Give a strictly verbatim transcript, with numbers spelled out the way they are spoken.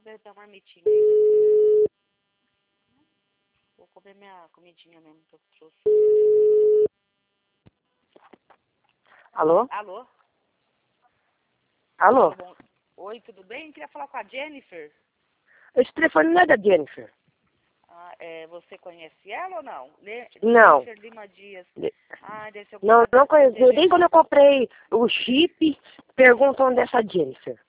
ver da marmitinha aí. Vou comer minha comidinha mesmo que eu trouxe. Alô? Alô? Alô? Tudo bom? Oi, tudo bem? Queria falar com a Jennifer. Esse telefone não é da Jennifer. Ah, é, você conhece ela ou não? Le Não. Jennifer Lima Dias. De- Ah, deve ser Não, alguma não da conheço. T V Nem quando eu comprei o chip, perguntam onde é essa Jennifer.